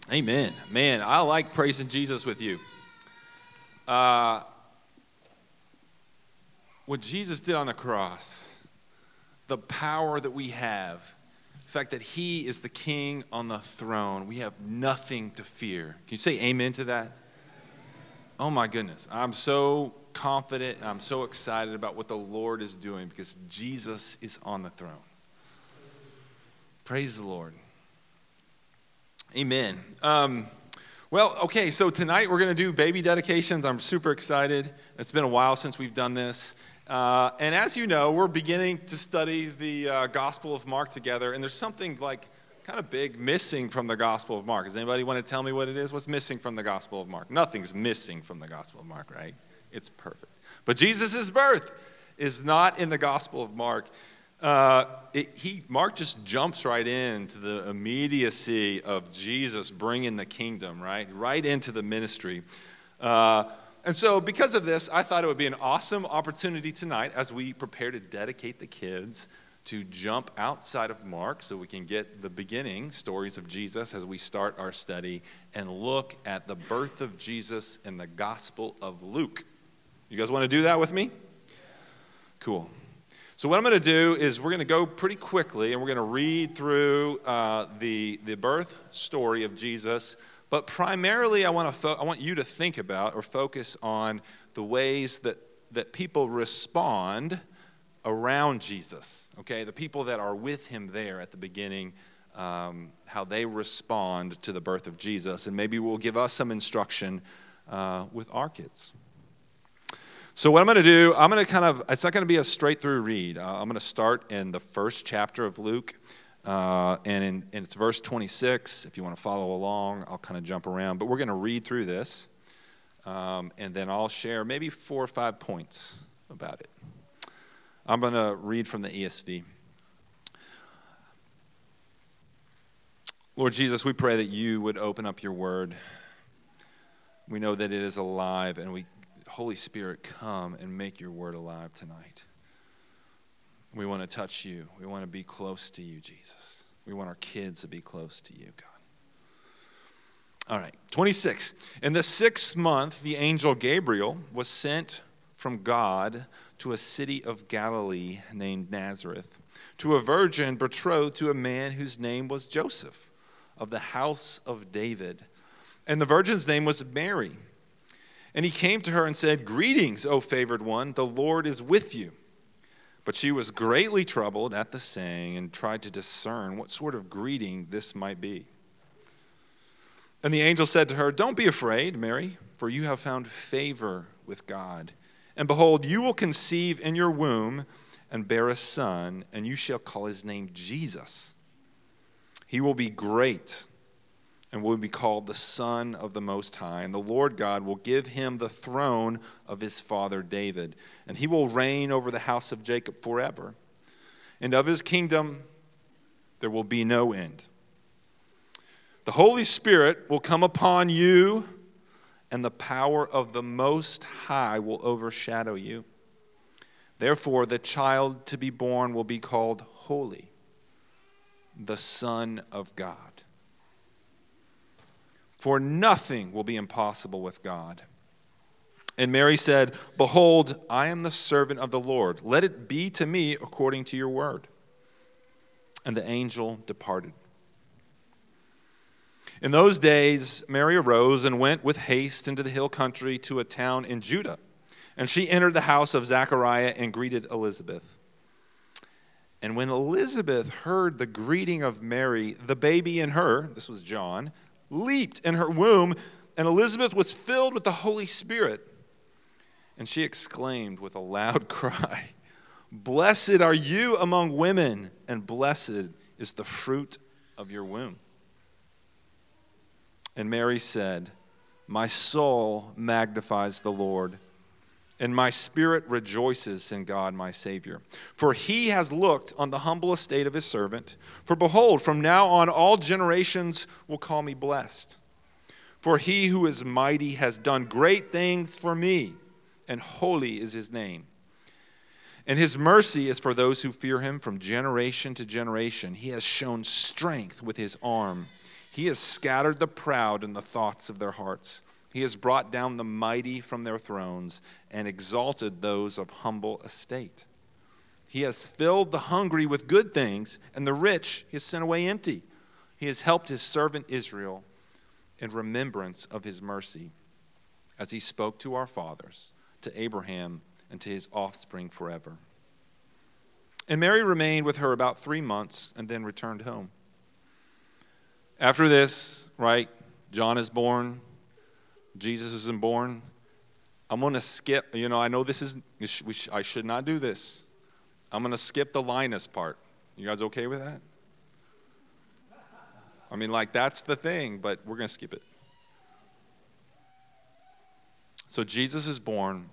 Amen. Man, I like praising Jesus with you. What Jesus did on the cross, the power that we have, the fact that he is the king on the throne, we have nothing to fear. Can you say amen to that? Oh my goodness. I'm so confident and I'm so excited about what the Lord is doing because Jesus is on the throne. Praise the Lord. Amen. Okay, so tonight we're going to do baby dedications. I'm super excited. It's been a while since we've done this. And as you know, we're beginning to study the Gospel of Mark together, and there's something like kind of big missing from the Gospel of Mark. Does anybody want to tell me what it is? What's missing from the Gospel of Mark? Nothing's missing from the Gospel of Mark, right? It's perfect. But Jesus' birth is not in the Gospel of Mark. Mark just jumps right into the immediacy of Jesus bringing the kingdom, right into the ministry. And so because of this, I thought it would be an awesome opportunity tonight as we prepare to dedicate the kids to jump outside of Mark so we can get the beginning stories of Jesus as we start our study and look at the birth of Jesus in the Gospel of Luke. You guys want to do that with me? Cool. So what I'm going to do is we're going to go pretty quickly and we're going to read through the birth story of Jesus. But primarily I want you to think about or focus on the ways that people respond around Jesus. Okay, the people that are with him there at the beginning, how they respond to the birth of Jesus. And maybe we'll give us some instruction with our kids. So what I'm going to do, it's not going to be a straight through read. I'm going to start in the first chapter of Luke, and it's verse 26. If you want to follow along, I'll kind of jump around. But we're going to read through this, and then I'll share maybe 4 or 5 points about it. I'm going to read from the ESV. Lord Jesus, we pray that you would open up your word. We know that it is alive, and Holy Spirit, come and make your word alive tonight. We want to touch you. We want to be close to you, Jesus. We want our kids to be close to you, God. All right, 26. In the 6th month, the angel Gabriel was sent from God to a city of Galilee named Nazareth, to a virgin betrothed to a man whose name was Joseph, of the house of David. And the virgin's name was Mary. And he came to her and said, "Greetings, O favored one, the Lord is with you." But she was greatly troubled at the saying and tried to discern what sort of greeting this might be. And the angel said to her, "Don't be afraid, Mary, for you have found favor with God. And behold, you will conceive in your womb and bear a son, and you shall call his name Jesus. He will be great and will be called the Son of the Most High. And the Lord God will give him the throne of his father David, and he will reign over the house of Jacob forever. And of his kingdom there will be no end. The Holy Spirit will come upon you, and the power of the Most High will overshadow you. Therefore, the child to be born will be called Holy, the Son of God. For nothing will be impossible with God." And Mary said, "Behold, I am the servant of the Lord. Let it be to me according to your word." And the angel departed. In those days, Mary arose and went with haste into the hill country to a town in Judah. And she entered the house of Zechariah and greeted Elizabeth. And when Elizabeth heard the greeting of Mary, the baby in her, this was John, leaped in her womb, and Elizabeth was filled with the Holy Spirit. And she exclaimed with a loud cry, "Blessed are you among women, and blessed is the fruit of your womb." And Mary said, "My soul magnifies the Lord, and my spirit rejoices in God my Savior. For he has looked on the humble estate of his servant. For behold, from now on all generations will call me blessed. For he who is mighty has done great things for me, and holy is his name. And his mercy is for those who fear him from generation to generation. He has shown strength with his arm. He has scattered the proud in the thoughts of their hearts. He has brought down the mighty from their thrones and exalted those of humble estate. He has filled the hungry with good things, and the rich he has sent away empty. He has helped his servant Israel in remembrance of his mercy, as he spoke to our fathers, to Abraham, and to his offspring forever. And Mary remained with her about 3 months and then returned home. After this, right, John is born, Jesus isn't born. I'm going to skip, I know I should not do this. I'm going to skip the Linus part. You guys okay with that? I mean, that's the thing, but we're going to skip it. So Jesus is born.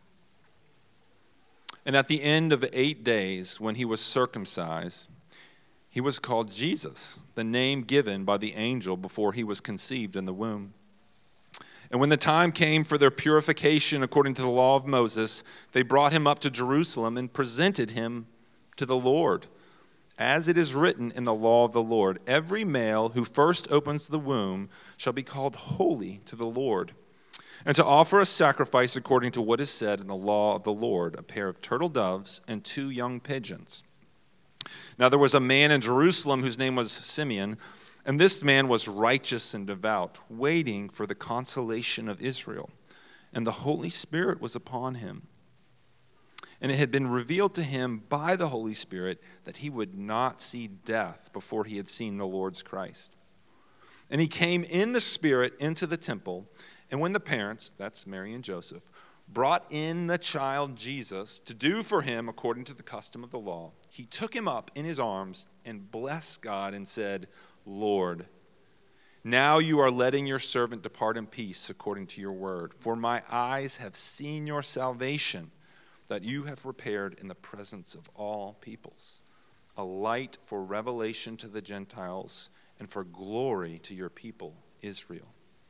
And at the end of 8 days, when he was circumcised, he was called Jesus, the name given by the angel before he was conceived in the womb. And when the time came for their purification according to the law of Moses, they brought him up to Jerusalem and presented him to the Lord. As it is written in the law of the Lord, every male who first opens the womb shall be called holy to the Lord. And to offer a sacrifice according to what is said in the law of the Lord, a pair of turtle doves and 2 young pigeons. Now there was a man in Jerusalem whose name was Simeon, and this man was righteous and devout, waiting for the consolation of Israel. And the Holy Spirit was upon him. And it had been revealed to him by the Holy Spirit that he would not see death before he had seen the Lord's Christ. And he came in the Spirit into the temple, and when the parents, that's Mary and Joseph, brought in the child Jesus to do for him according to the custom of the law, he took him up in his arms and blessed God and said, Lord, now you are letting your servant depart in peace according to your word. For my eyes have seen your salvation, that you have prepared in the presence of all peoples, a light for revelation to the Gentiles and for glory to your people, Israel.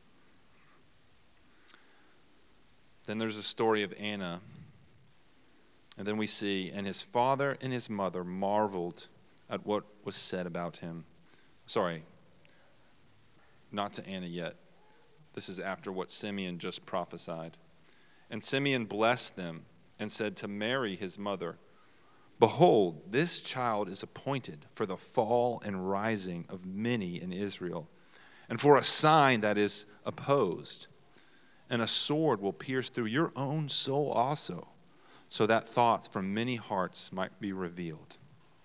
Then there's a story of Anna. And then we see, and his father and his mother marveled at what was said about him. Sorry, not to Anna yet. This is after what Simeon just prophesied. And Simeon blessed them and said to Mary, his mother, Behold, this child is appointed for the fall and rising of many in Israel, and for a sign that is opposed. And a sword will pierce through your own soul also, so that thoughts from many hearts might be revealed.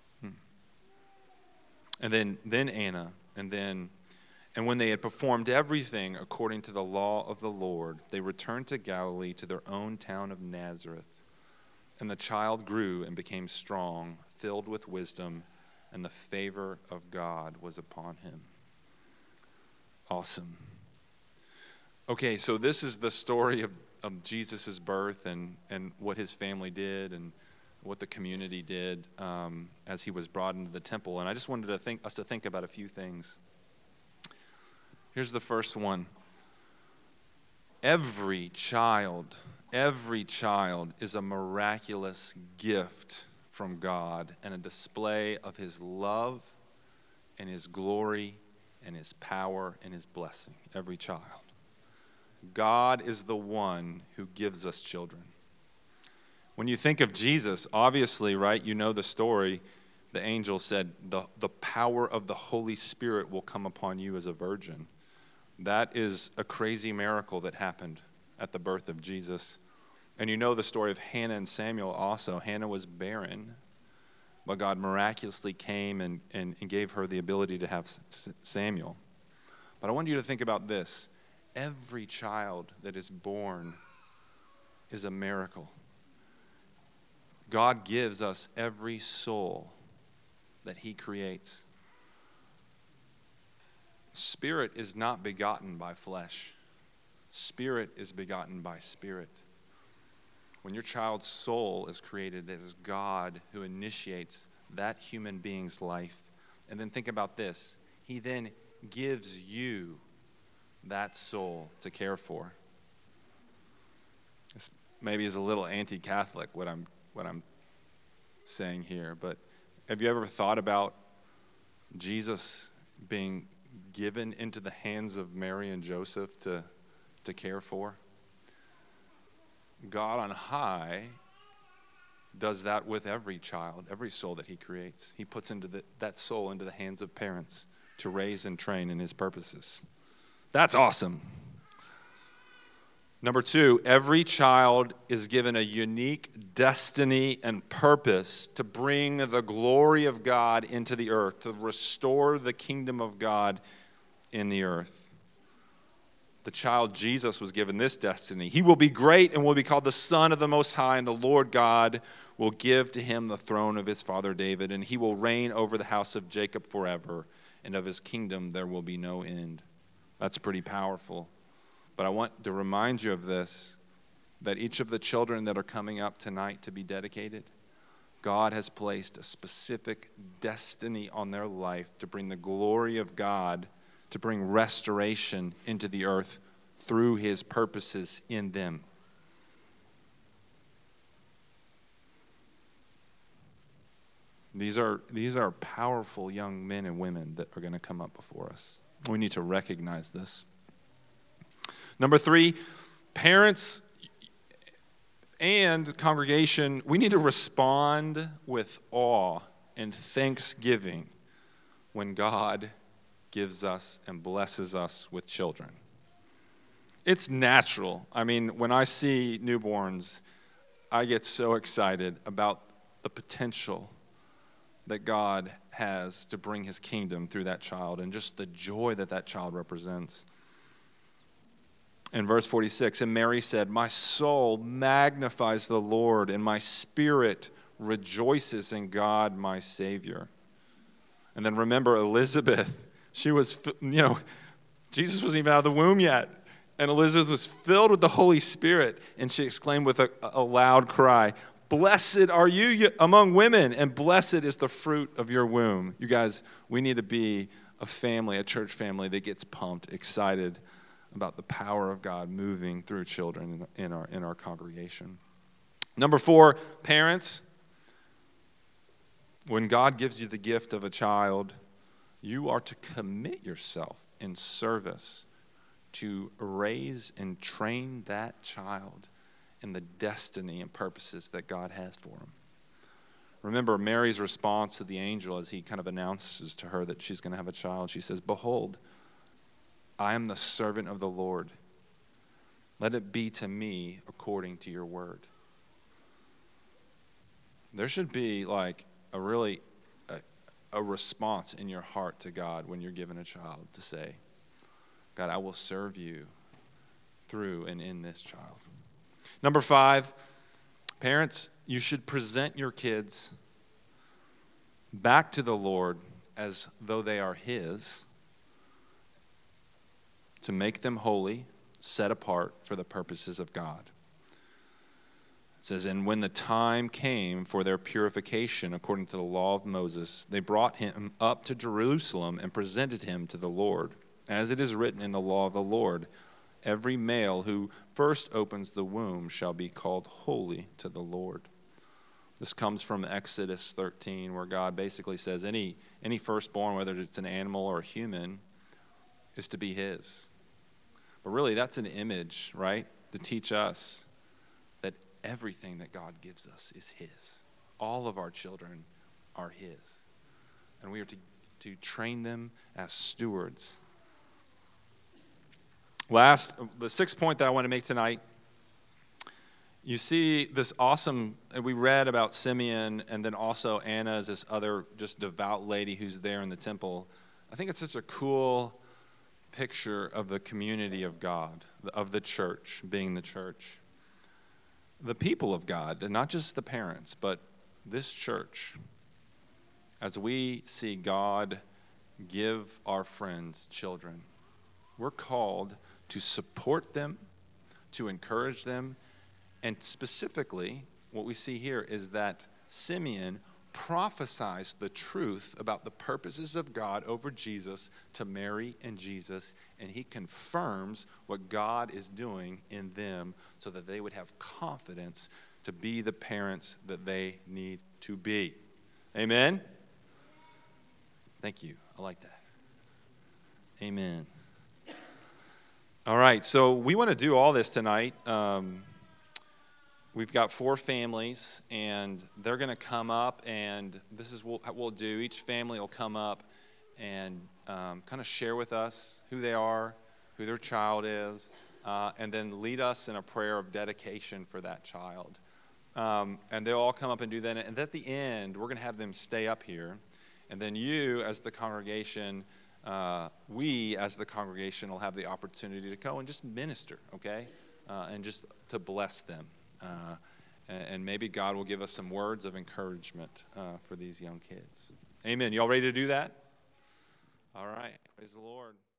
And then Anna, and when they had performed everything according to the law of the Lord, they returned to Galilee to their own town of Nazareth. And the child grew and became strong, filled with wisdom, and the favor of God was upon him. Awesome. Okay, so this is the story of Jesus' birth and what his family did and what the community did as he was brought into the temple. And I just wanted us to think about a few things. Here's the first one. Every child is a miraculous gift from God and a display of his love and his glory and his power and his blessing. Every child. God is the one who gives us children. When you think of Jesus, obviously, right, you know the story. The angel said, the power of the Holy Spirit will come upon you as a virgin. That is a crazy miracle that happened at the birth of Jesus. And you know the story of Hannah and Samuel also. Hannah was barren, but God miraculously came and gave her the ability to have Samuel. But I want you to think about this. Every child that is born is a miracle. God gives us every soul that he creates. Spirit is not begotten by flesh. Spirit is begotten by spirit. When your child's soul is created, it is God who initiates that human being's life. And then think about this. He then gives you that soul to care for. This maybe is a little anti-Catholic what I'm saying here, but have you ever thought about Jesus being given into the hands of Mary and Joseph to care for. God on high does that with every child, every soul that he creates. He puts that soul into the hands of parents to raise and train in his purposes. That's awesome. Number 2, every child is given a unique destiny and purpose to bring the glory of God into the earth, to restore the kingdom of God in the earth. The child Jesus was given this destiny. He will be great and will be called the Son of the Most High, and the Lord God will give to him the throne of his father David, and he will reign over the house of Jacob forever, and of his kingdom there will be no end. That's pretty powerful. But I want to remind you of this, that each of the children that are coming up tonight to be dedicated, God has placed a specific destiny on their life to bring the glory of God, to bring restoration into the earth through his purposes in them. These are powerful young men and women that are going to come up before us. We need to recognize this. Number 3, parents and congregation, we need to respond with awe and thanksgiving when God gives us and blesses us with children. It's natural. I mean, when I see newborns, I get so excited about the potential that God has to bring his kingdom through that child and just the joy that that child represents. In verse 46, and Mary said, "My soul magnifies the Lord, and my spirit rejoices in God my Savior." And then remember Elizabeth. She was, Jesus wasn't even out of the womb yet. And Elizabeth was filled with the Holy Spirit, and she exclaimed with a loud cry, "Blessed are you among women, and blessed is the fruit of your womb." You guys, we need to be a family, a church family that gets pumped, excited about the power of God moving through children in our congregation. Number 4, parents, when God gives you the gift of a child, you are to commit yourself in service to raise and train that child in the destiny and purposes that God has for him. Remember Mary's response to the angel as he kind of announces to her that she's going to have a child. She says, "Behold, I am the servant of the Lord. Let it be to me according to your word." There should be like a response in your heart to God when you're given a child to say, "God, I will serve you through and in this child." Number 5, parents, you should present your kids back to the Lord as though they are his, to make them holy, set apart for the purposes of God. It says, "And when the time came for their purification according to the law of Moses, they brought him up to Jerusalem and presented him to the Lord. As it is written in the law of the Lord, every male who first opens the womb shall be called holy to the Lord." This comes from Exodus 13, where God basically says any firstborn, whether it's an animal or a human, is to be his. But really, that's an image, right, to teach us that everything that God gives us is his. All of our children are his. And we are to train them as stewards. Last, the 6th point that I want to make tonight, you see this awesome, we read about Simeon, and then also Anna is this other just devout lady who's there in the temple. I think it's such a cool picture of the community of God, of the church, being the church. The people of God, and not just the parents, but this church, as we see God give our friends children, we're called to support them, to encourage them, and specifically, what we see here is that Simeon prophesies the truth about the purposes of God over Jesus to Mary and Jesus, and he confirms what God is doing in them so that they would have confidence to be the parents that they need to be. Amen? Thank you. I like that. Amen. All right, so we want to do all this tonight. We've got 4 families, and they're going to come up, and this is what we'll do. Each family will come up and kind of share with us who they are, who their child is, and then lead us in a prayer of dedication for that child. And they'll all come up and do that. And at the end, we're going to have them stay up here. And then you, as the congregation, we, as the congregation, will have the opportunity to go and just minister, okay? And just to bless them. And maybe God will give us some words of encouragement for these young kids. Amen. Y'all ready to do that? All right. Praise the Lord.